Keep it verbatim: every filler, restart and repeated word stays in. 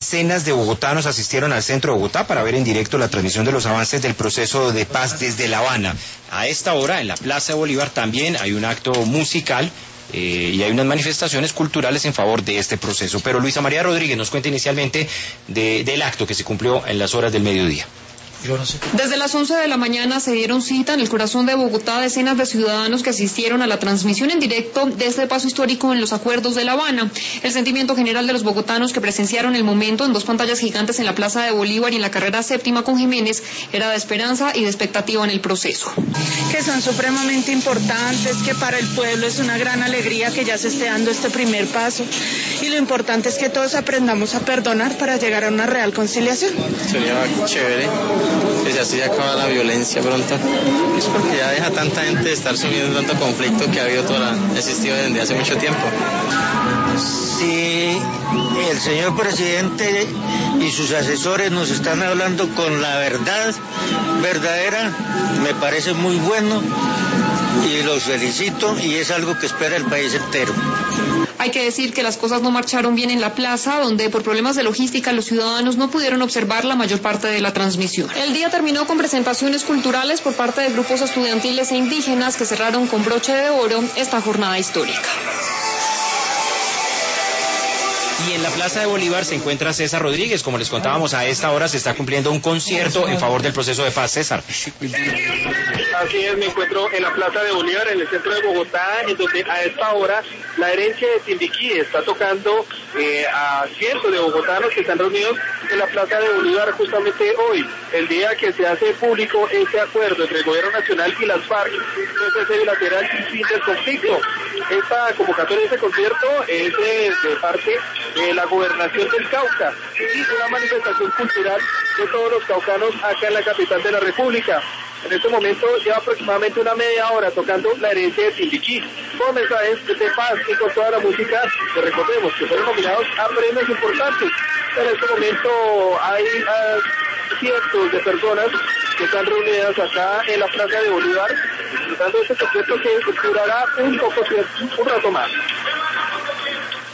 Decenas de bogotanos asistieron al centro de Bogotá para ver en directo la transmisión de los avances del proceso de paz desde La Habana. A esta hora, en la Plaza de Bolívar, también hay un acto musical eh, y hay unas manifestaciones culturales en favor de este proceso. Pero Luisa María Rodríguez nos cuenta inicialmente de, del acto que se cumplió en las horas del mediodía. Desde las once de la mañana se dieron cita en el corazón de Bogotá decenas de ciudadanos que asistieron a la transmisión en directo de este paso histórico en los acuerdos de La Habana. El sentimiento general de los bogotanos que presenciaron el momento en dos pantallas gigantes en la Plaza de Bolívar y en la carrera séptima con Jiménez era de esperanza y de expectativa en el proceso. Que son supremamente importantes, que para el pueblo es una gran alegría que ya se esté dando este primer paso y lo importante es que todos aprendamos a perdonar para llegar a una real conciliación. Sería chévere que ya se acaba la violencia pronto, es porque ya deja tanta gente de estar sumido en tanto conflicto que ha habido toda, existido desde hace mucho tiempo. Si el señor presidente y sus asesores nos están hablando con la verdad verdadera, me parece muy bueno y los felicito y es algo que espera el país entero. Hay que decir que las cosas no marcharon bien en la plaza, donde por problemas de logística los ciudadanos no pudieron observar la mayor parte de la transmisión. El día terminó con presentaciones culturales por parte de grupos estudiantiles e indígenas que cerraron con broche de oro esta jornada histórica. Y en la Plaza de Bolívar se encuentra César Rodríguez. Como les contábamos, a esta hora se está cumpliendo un concierto en favor del proceso de paz. César. Así es, me encuentro en la Plaza de Bolívar, en el centro de Bogotá, en donde a esta hora la herencia de Timbiquí está tocando eh, a cientos de bogotanos que están reunidos en la Plaza de Bolívar justamente hoy, el día que se hace público este acuerdo entre el Gobierno Nacional y las FARC, un cese bilateral sin fin del conflicto. Esta convocatoria de este concierto es de, de parte de la Gobernación del Cauca y una manifestación cultural de todos los caucanos acá en la capital de la República. En este momento lleva aproximadamente una media hora tocando la herencia de Timbiquí, con mensajes de paz y con toda la música que recordemos que fueron nominados a premios importantes. En este momento hay uh, cientos de personas que están reunidas acá en la Plaza de Bolívar, disfrutando de este concierto que durará un poco, un rato más.